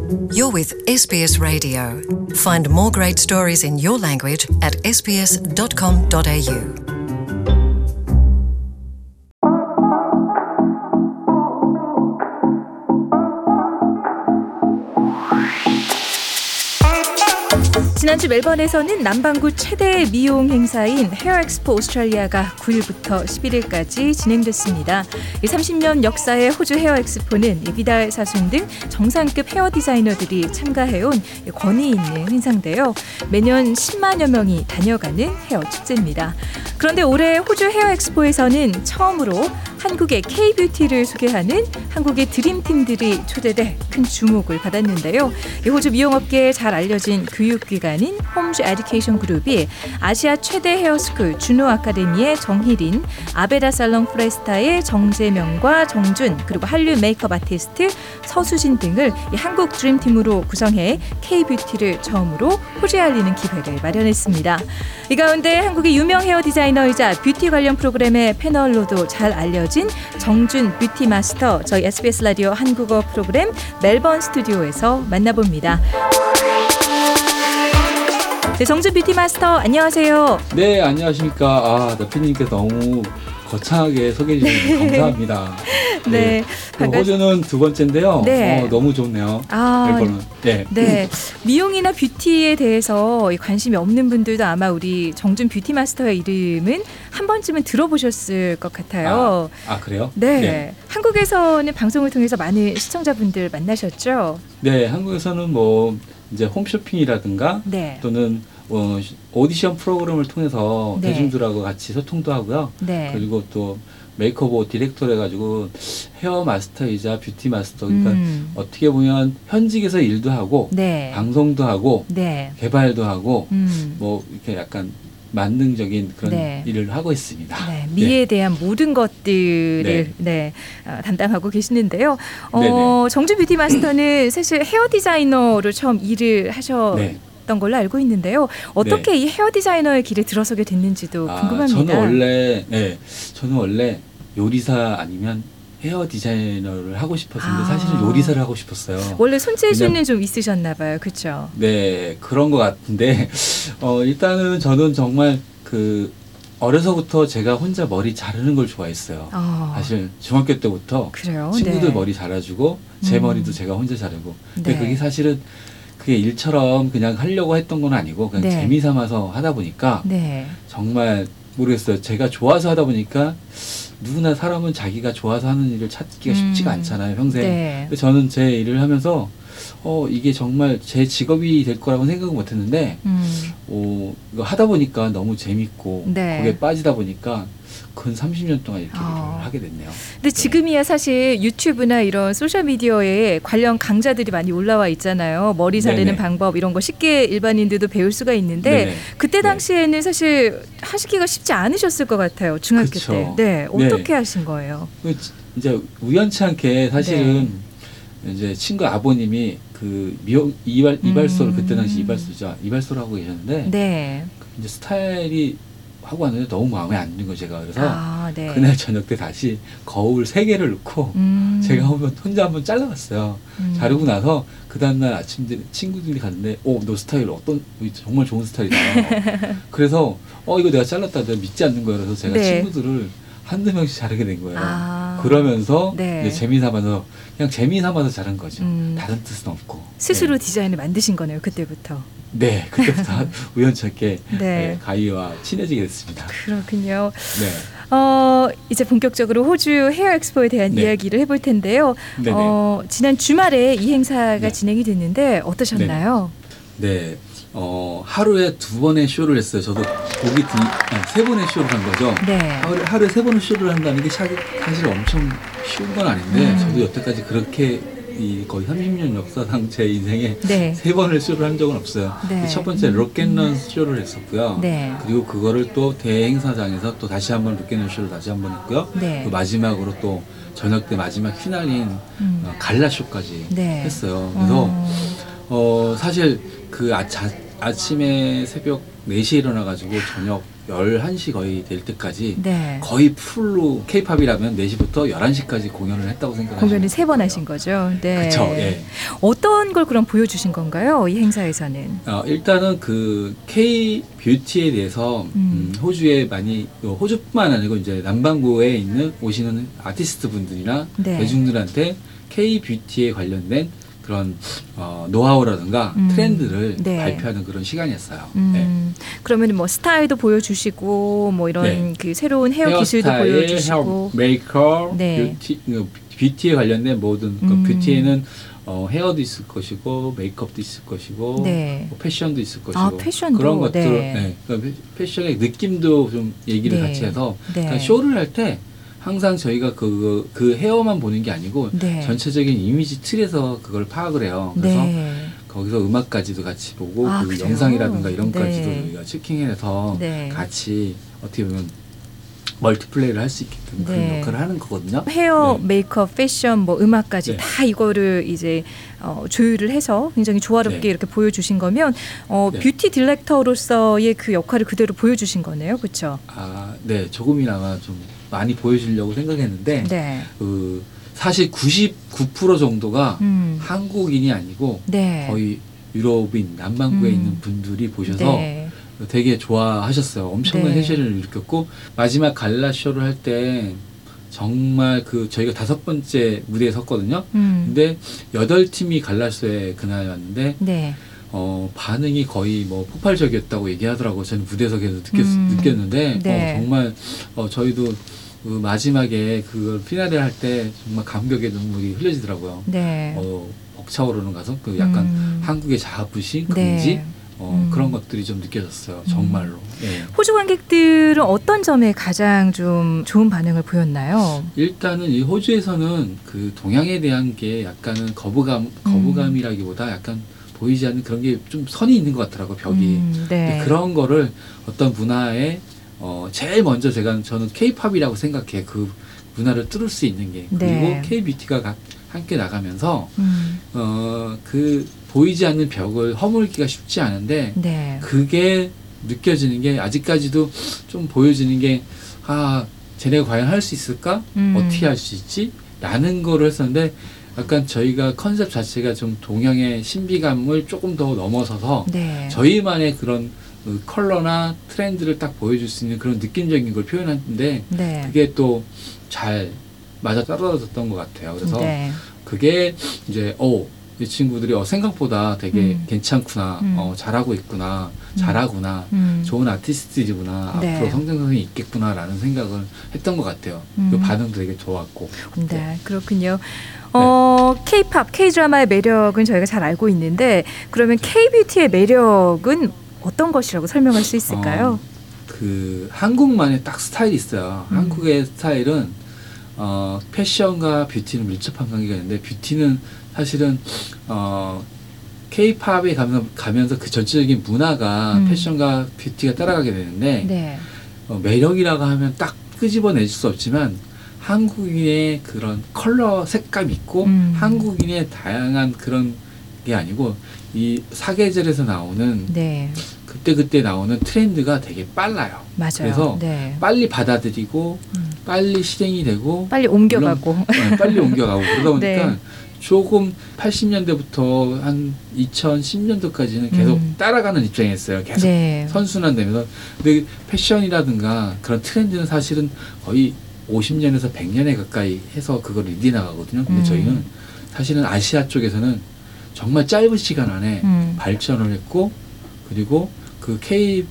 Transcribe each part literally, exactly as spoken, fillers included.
You're with 에스비에스 Radio. Find more great stories in your language at 에스 비 에스 닷 컴 닷 에이 유. 지난주 멜번에서는 남반구 최대 미용 행사인 헤어 엑스포 오스트레일리아가 구 일부터 십일 일까지 진행됐습니다. 삼십 년 역사의 호주 헤어 엑스포는 비달 사순 등 정상급 헤어 디자이너들이 참가해온 권위 있는 행사인데요. 매년 십만여 명이 다녀가는 헤어 축제입니다. 그런데 올해 호주 헤어 엑스포에서는 처음으로 한국의 K-뷰티를 소개하는 한국의 드림팀들이 초대돼 큰 주목을 받았는데요. 호주 미용업계에 잘 알려진 교육기관인 홈즈 에듀케이션 그룹이 아시아 최대 헤어스쿨 준호 아카데미의 정희린, 아베다 살롱 프레스타의 정재명과 정준, 그리고 한류 메이크업 아티스트 서수진 등을 한국 드림팀으로 구성해 K-뷰티를 처음으로 호주에 알리는 기회를 마련했습니다. 이 가운데 한국의 유명 헤어 디자이너이자 뷰티 관련 프로그램의 패널로도 잘 알려진 정준 뷰티 마스터, 저희 에스비에스 라디오 한국어 프로그램 멜번 스튜디오에서 만나봅니다. 네, 정준 뷰티 마스터 안녕하세요. 네, 안녕하십니까. 아, 대표님께서 너무 거창하게 소개해 주셔서 감사합니다. 네, 네. 호주는 두 번째인데요. 네. 어, 너무 좋네요. 아, 멜번은. 네. 네. 미용이나 뷰티에 대해서 관심이 없는 분들도 아마 우리 정준 뷰티 마스터의 이름은 한 번쯤은 들어보셨을 것 같아요. 아, 아 그래요? 네. 네. 한국에서는 방송을 통해서 많은 시청자분들 만나셨죠? 네, 한국에서는 뭐 이제 홈쇼핑이라든가 네. 또는 어, 오디션 프로그램을 통해서 네. 대중들하고 같이 소통도 하고요. 네. 그리고 또 메이크업 디렉터를 해가지고 헤어 마스터이자 뷰티 마스터, 그러니까 음. 어떻게 보면 현직에서 일도 하고 네. 방송도 하고 네. 개발도 하고 음. 뭐 이렇게 약간 만능적인 그런 네. 일을 하고 있습니다. 네, 미에 네. 대한 모든 것들을 네. 네, 어, 담당하고 계시는데요. 어, 정준 뷰티 마스터는 사실 헤어 디자이너로 처음 일을 하셨. 네. 던 걸로 알고 있는데요. 어떻게 네. 이 헤어 디자이너의 길에 들어서게 됐는지도 아, 궁금합니다. 저는 원래 네, 저는 원래 요리사 아니면 헤어 디자이너를 하고 싶었는데 아. 사실은 요리사를 하고 싶었어요. 원래 손재주는 좀 있으셨나 봐요. 그렇죠? 네, 그런 것 같은데 어, 일단은 저는 정말 그 어려서부터 제가 혼자 머리 자르는 걸 좋아했어요. 어. 사실 중학교 때부터 그래요? 친구들 네. 머리 자라주고 제 음. 머리도 제가 혼자 자르고 근데 네. 그게 사실은 그게 일처럼 그냥 하려고 했던 건 아니고 그냥 네. 재미 삼아서 하다 보니까 네. 정말 모르겠어요. 제가 좋아서 하다 보니까 누구나 사람은 자기가 좋아서 하는 일을 찾기가 음. 쉽지가 않잖아요, 평생. 네. 근데 저는 제 일을 하면서 어 이게 정말 제 직업이 될 거라고 생각은 못했는데 음. 어, 이거 하다 보니까 너무 재밌고 네. 거기에 빠지다 보니까 근 삼십 년 동안 이렇게 어. 일을 하게 됐네요. 근데 네. 지금이야 사실 유튜브나 이런 소셜미디어에 관련 강좌들이 많이 올라와 있잖아요. 머리 자르는 네네. 방법 이런 거 쉽게 일반인들도 배울 수가 있는데 네네. 그때 당시에는 네. 사실 하시기가 쉽지 않으셨을 것 같아요. 중학교 그쵸. 때. 네, 어떻게 네. 하신 거예요? 이제 우연치 않게 사실은 네. 이제 친구 아버님이 그 미용 이발 이발소를 음. 그때 당시 이발소죠. 이발소를 하고 계셨는데 네. 이제 스타일이 하고 왔는데 너무 마음에 안 드는 거예요, 제가. 그래서 아, 네. 그날 저녁 때 다시 거울 세 개를 넣고 음. 제가 한번 혼자 한번 잘라봤어요. 음. 자르고 나서 그 다음날 아침 친구들이 갔는데 오, 너 스타일 어떤 정말 좋은 스타일이다. 그래서 어 이거 내가 잘랐다. 내가 믿지 않는 거예요. 그래서 제가 네. 친구들을 한두 명씩 자르게 된 거예요. 아. 그러면서 네. 이제 재미삼아서 그냥 재미삼아서 자른 거죠. 음. 다른 뜻은 없고. 스스로 네. 디자인을 만드신 거네요, 그때부터. 네, 그때부터 우연찮게 네. 네, 가희와 친해지게 됐습니다. 그렇군요. 네. 어, 이제 본격적으로 호주 헤어 엑스포에 대한 네. 이야기를 해볼 텐데요. 어, 지난 주말에 이 행사가 네. 진행이 됐는데 어떠셨나요? 네, 네. 어, 하루에 두 번의 쇼를 했어요. 저도 보기 두, 아니, 세 번의 쇼를 한 거죠. 네. 하루에, 하루에 세 번의 쇼를 한다는 게 사실, 사실 엄청 쉬운 건 아닌데 음. 저도 여태까지 그렇게 이 거의 삼십 년 역사상 제 인생에 네. 세 번을 쇼를 한 적은 없어요. 네. 첫 번째 록앤런 쇼를 했었고요. 네. 그리고 그거를 또 대행사장에서 또 다시 한번 록앤런 쇼를 다시 한번 했고요. 네. 또 마지막으로 또 저녁 때 마지막 휘날린 음. 어, 갈라 쇼까지 네. 했어요. 그래서 음. 어, 사실 그 아, 자, 아침에 새벽 네 시에 일어나가지고 저녁 열한 시 거의 될 때까지 네. 거의 풀로 K-팝이라면 네 시부터 열한 시까지 공연을 했다고 생각하시면 공연을 세 번 하신 거죠. 네. 그렇죠. 예. 어떤 걸 그럼 보여주신 건가요? 이 행사에서는? 어, 일단은 그 K 뷰티에 대해서 음. 음, 호주에 많이 호주뿐만 아니고 이제 남반구에 있는 오시는 아티스트 분들이나 네. 대중들한테 K 뷰티에 관련된 그런 어, 노하우라든가 음. 트렌드를 네. 발표하는 그런 시간이었어요. 음. 네. 그러면 뭐 스타일도 보여주시고 뭐 이런 네. 그 새로운 헤어, 헤어 기술도 스타일, 보여주시고, 헤어 메이크업, 네. 뷰티, 뷰티에 관련된 모든 음. 그 뷰티에는 어, 헤어도 있을 것이고 메이크업도 있을 것이고 네. 뭐 패션도 있을 것이고 아, 패션도? 그런 것들, 네. 네. 그러니까 패션의 느낌도 좀 얘기를 네. 같이 해서 네. 그러니까 쇼를 할 때. 항상 저희가 그, 그 헤어만 보는 게 아니고 네. 전체적인 이미지 틀에서 그걸 파악을 해요. 그래서 네. 거기서 음악까지도 같이 보고 아, 그 영상이라든가 이런 것까지도 네. 우리가 체킹해서 네. 같이 어떻게 보면 멀티플레이를 할 수 있게끔 네. 그런 역할을 하는 거거든요. 헤어, 네. 메이크업, 패션, 뭐 음악까지 네. 다 이거를 이제 어, 조율을 해서 굉장히 조화롭게 네. 이렇게 보여주신 거면 어, 네. 뷰티 디렉터로서의 그 역할을 그대로 보여주신 거네요, 그렇죠? 아, 네, 조금이나마 좀 많이 보여주려고 생각했는데 네. 그 사실 구십구 퍼센트 정도가 음. 한국인이 아니고 네. 거의 유럽인 남반구에 음. 있는 분들이 보셔서. 네. 되게 좋아하셨어요. 엄청난 네. 세션을 일으켰고 마지막 갈라 쇼를 할 때 정말 그 저희가 다섯 번째 무대에 섰거든요. 음. 근데 여덟 팀이 갈라 쇼에 그날 왔는데 네. 어, 반응이 거의 뭐 폭발적이었다고 얘기하더라고요. 저는 무대에서 계속 느꼈, 음. 느꼈는데 네. 어, 정말 어, 저희도 그 마지막에 그 피나레를 할 때 정말 감격의 눈물이 흘려지더라고요. 네. 어, 벅차오르는 가슴, 그 약간 음. 한국의 자부심, 긍지. 네. 어, 음. 그런 것들이 좀 느껴졌어요. 정말로. 음. 예. 호주 관객들은 어떤 점에 가장 좀 좋은 반응을 보였나요? 일단은 이 호주에서는 그 동양에 대한 게 약간은 거부감, 거부감이라기보다 약간 보이지 않는 그런 게 좀 선이 있는 것 같더라고요. 벽이. 음, 네. 그런 거를 어떤 문화에 어, 제일 먼저 제가 저는 K-팝이라고 생각해. 그 문화를 뚫을 수 있는 게. 그리고 네. K-뷰티가 함께 나가면서 음. 어, 그 보이지 않는 벽을 허물기가 쉽지 않은데 네. 그게 느껴지는 게 아직까지도 좀 보여지는 게 아, 쟤네가 과연 할 수 있을까? 음. 어떻게 할 수 있지? 라는 거를 했었는데 약간 저희가 컨셉 자체가 좀 동양의 신비감을 조금 더 넘어서서 네. 저희만의 그런 그 컬러나 트렌드를 딱 보여줄 수 있는 그런 느낌적인 걸 표현했는데 네. 그게 또 잘 맞아 떨어졌던 것 같아요. 그래서 네. 그게 이제 오 이 친구들이 어, 생각보다 되게 음. 괜찮구나, 음. 어, 잘하고 있구나, 음. 잘하구나, 음. 좋은 아티스트이구나, 네. 앞으로 성장성이 있겠구나라는 생각을 했던 것 같아요. 음. 그 반응도 되게 좋았고. 네, 네. 그렇군요. 어, 네. K-팝, K-드라마의 매력은 저희가 잘 알고 있는데 그러면 K-뷰티의 매력은 어떤 것이라고 설명할 수 있을까요? 어, 그 한국만의 딱 스타일이 있어요. 음. 한국의 스타일은 어, 패션과 뷰티는 밀접한 관계가 있는데 뷰티는 사실은 어, K-팝에 가면서, 가면서 그 전체적인 문화가 음. 패션과 뷰티가 따라가게 되는데 네. 어, 매력이라고 하면 딱 끄집어낼 수 없지만 한국인의 그런 컬러 색감이 있고 음. 한국인의 다양한 그런 게 아니고 이 사계절에서 나오는 네. 그때그때 나오는 트렌드가 되게 빨라요. 맞아요. 그래서 네. 빨리 받아들이고 음. 빨리 실행이 되고 빨리 옮겨가고 물론, 네, 빨리 옮겨가고 그러다 보니까 네. 조금 팔십 년대부터 한 이천십 년도까지는 계속 음. 따라가는 입장이었어요. 계속 네. 선순환되면서. 근데 패션이라든가 그런 트렌드는 사실은 거의 오십 년에서 백 년에 가까이 해서 그걸 리드 나가거든요. 근데 음. 저희는 사실은 아시아 쪽에서는 정말 짧은 시간 안에 음. 발전을 했고 그리고 그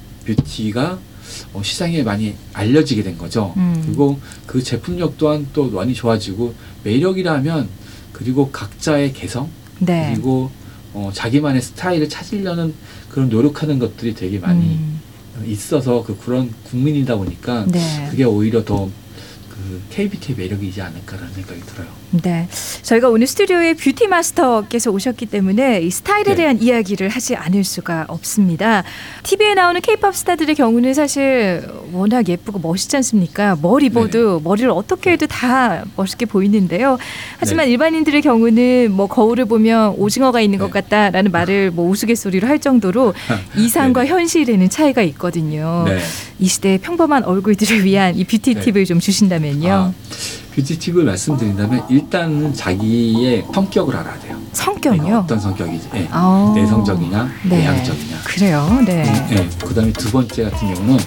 K-뷰티가 어, 시장에 많이 알려지게 된 거죠. 음. 그리고 그 제품력 또한 또 많이 좋아지고 매력이라면 그리고 각자의 개성 네. 그리고 어, 자기만의 스타일을 찾으려는 그런 노력하는 것들이 되게 많이 음. 있어서 그 그런 국민이다 보니까 네. 그게 오히려 더 그 K-뷰티의 매력이지 않을까라는 생각이 들어요. 네, 저희가 오늘 스튜디오에 뷰티 마스터께서 오셨기 때문에 이 스타일에 네. 대한 이야기를 하지 않을 수가 없습니다. 티비에 나오는 K-팝 스타들의 경우는 사실 워낙 예쁘고 멋있지 않습니까? 뭘 입어도 네. 머리를 어떻게 해도 다 멋있게 보이는데요. 하지만 네. 일반인들의 경우는 뭐 거울을 보면 오징어가 있는 네. 것 같다라는 말을 뭐 우스갯소리로 할 정도로 이상과 네. 현실에는 차이가 있거든요. 네. 이 시대의 평범한 얼굴들을 위한 이 뷰티 네. 팁을 좀 주신다면요. 아. 뷰티 팁을 말씀드린다면 일단은 자기의 성격을 알아야 돼요. 성격이요? 어떤 성격이지? 네. 아~ 내성적이냐, 네. 내향적이냐. 그래요. 네. 음, 네. 그다음에 두 번째 같은 경우는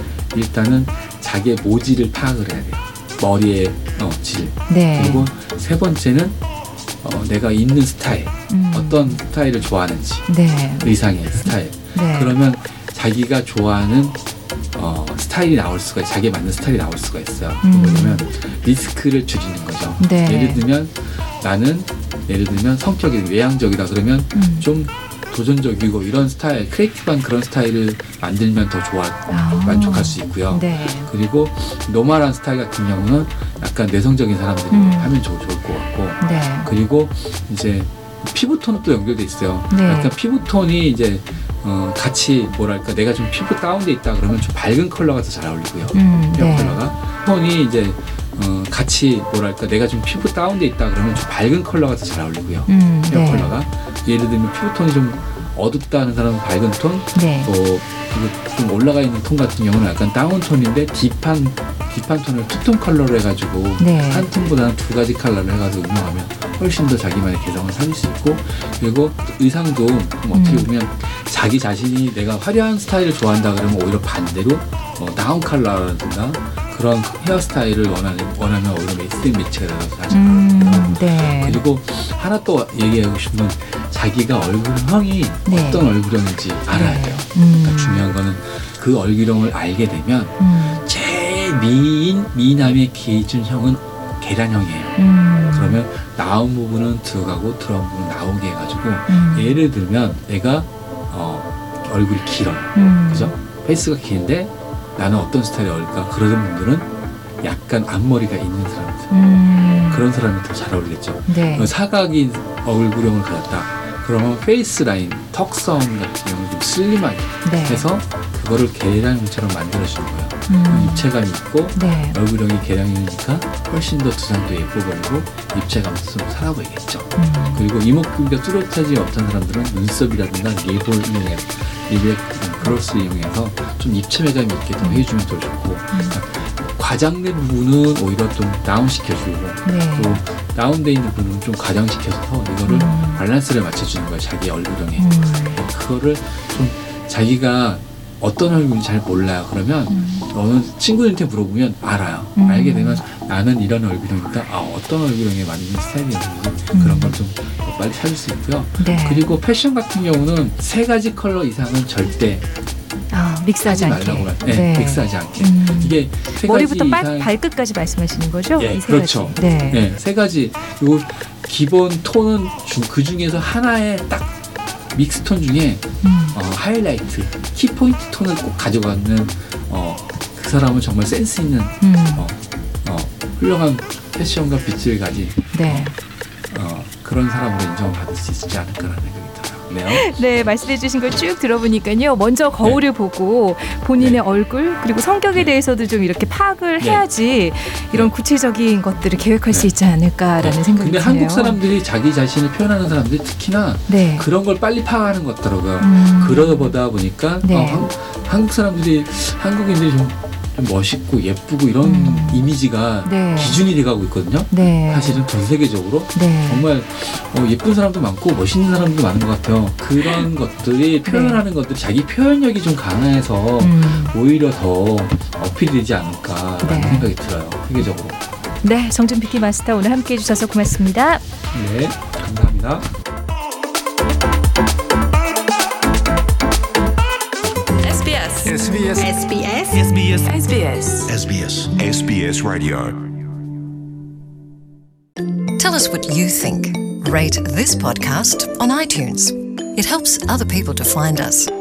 일단은 자기의 모질을 파악을 해야 돼요. 머리의 어, 질. 네. 그리고 세 번째는 어, 내가 입는 스타일, 음. 어떤 스타일을 좋아하는지, 네. 의상의 스타일. 네. 그러면 자기가 좋아하는 어, 스타일이 나올 수가 있어요. 자기에 맞는 스타일이 나올 수가 있어요. 음. 왜냐면 리스크를 줄이는 거죠. 네. 예를 들면 나는 예를 들면 성격이 외향적이다 그러면 음. 좀 도전적이고 이런 스타일, 크리에이티브한 그런 스타일을 만들면 더 좋아 아. 만족할 수 있고요. 네. 그리고 노멀한 스타일 같은 경우는 약간 내성적인 사람들이 음. 하면 좋, 좋을 것 같고 네. 그리고 이제 피부톤도 연결돼 있어요. 네. 약간 피부톤이 이제 어, 같이 뭐랄까 내가 좀 피부 다운돼 있다 그러면 좀 밝은 컬러가 더 잘 어울리고요. 음, 헤어 네. 컬러가 톤이 이제 어, 같이 뭐랄까 내가 좀 피부 다운돼 있다 그러면 좀 밝은 컬러가 더 잘 어울리고요. 음, 헤어 네. 컬러가 예를 들면 피부톤이 좀 어둡다 하는 사람은 밝은 톤, 네. 또 그리고 좀 올라가 있는 톤 같은 경우는 약간 다운 톤인데 딥한 딥한 톤을 투톤 컬러로 해가지고 네. 한 톤보다는 두 가지 컬러를 해가지고 운영하면 훨씬 더 자기만의 개성을 살릴 수 있고 그리고 의상도 어떻게 보면 음. 자기 자신이 내가 화려한 스타일을 좋아한다 그러면 오히려 반대로 어, 다운 컬러라든가 그런 헤어스타일을 원하는, 원하면 오히려 메이스팅 매치가 나가서 하시는 음, 거예요. 네. 그리고 하나 또 얘기하고 싶은 건 자기가 얼굴형이 네. 어떤 얼굴형인지 알아야 네. 돼요. 음. 그러니까 중요한 거는 그 얼굴형을 알게 되면 음. 제일 미인, 미남의 기준형은 계란형이에요. 음. 그러면 나온 부분은 들어가고 들어간 부분은 나오게 해가지고 음. 예를 들면 내가 어, 얼굴이 길어요. 음. 그죠? 페이스가 긴데 나는 어떤 스타일이 어울릴까? 그런 분들은 약간 앞머리가 있는 사람들 음. 그런 사람이 더 잘 어울리겠죠. 네. 사각인 얼굴형을 가졌다. 그러면 페이스 라인, 턱선 같은 경우는 좀 슬림하게 네. 해서 그거를 계량형처럼 만들어주는 거예요. 음. 입체감이 있고 네. 얼굴형이 계량형이니까 훨씬 더 두상도 예뻐 보이고 입체감도 좀 살아 보이겠죠. 음. 그리고 이목구비가 뚜렷하지 못한 사람들은 눈썹이라든가 립을 이용해 립의 그로스 이용해서 좀 입체감이 있게 더 해주면 더 좋고 음. 과장된 부분은 오히려 좀 다운시켜주고 네. 또 다운돼 있는 부분은 좀 과장시켜서 이거를 음. 밸런스를 맞춰주는 거예요. 자기 얼굴형에. 음. 그거를 좀 자기가 어떤 얼굴인지 잘 몰라요. 그러면 음. 어느 친구들한테 물어보면 알아요. 음. 알게 되면 나는 이런 얼굴형이니까 아, 어떤 얼굴형에 맞는 스타일이었는지 음. 그런 걸 좀 빨리 찾을 수 있고요. 네. 그리고 패션 같은 경우는 세 가지 컬러 이상은 절대 아, 믹스하지 않게. 말라고 네, 네. 믹스하지 않게. 음. 이게 세 머리부터 가지 발, 이상... 발끝까지 말씀하시는 거죠? 예, 이 세 그렇죠. 가지. 네. 네, 세 가지. 요 기본 톤은 주, 그 중에서 하나의 딱 믹스 톤 중에 음. 어, 하이라이트, 키포인트 톤을 꼭 가져가는 어, 그 사람은 정말 센스 있는 음. 어, 어, 훌륭한 패션과 뷰티를 가진 네. 어, 그런 사람으로 인정을 받을 수 있지 않을까라는 생각이 들어요. 네, 네, 말씀해 주신 걸 쭉 들어보니까요. 먼저 거울을 네. 보고 본인의 네. 얼굴 그리고 성격에 네. 대해서도 좀 이렇게 파악을 네. 해야지 이런 네. 구체적인 것들을 계획할 네. 수 있지 않을까라는 네. 생각이 근데 드네요. 한국 사람들이 자기 자신을 표현하는 사람들이 특히나 네. 그런 걸 빨리 파악하는 것 같더라고요. 음. 그러다 보니까 네. 어, 한, 한국 사람들이 한국인들이 좀 좀 멋있고 예쁘고 이런 음. 이미지가 네. 기준이 돼가고 있거든요. 네. 사실은 전 세계적으로 네. 정말 어, 예쁜 사람도 많고 멋있는 사람도 많은 것 같아요. 그런 것들이 표현하는 네. 것들이 자기 표현력이 좀 강해서 음. 오히려 더 어필이 되지 않을까라는 네. 생각이 들어요. 세계적으로. 네, 정준 뷰티 마스터 오늘 함께해 주셔서 고맙습니다. 네, 감사합니다. 에스비에스 에스비에스 에스비에스 에스비에스 에스비에스 에스비에스 에스비에스 Radio. Tell us what you think. Rate this podcast on iTunes. It helps other people to find us.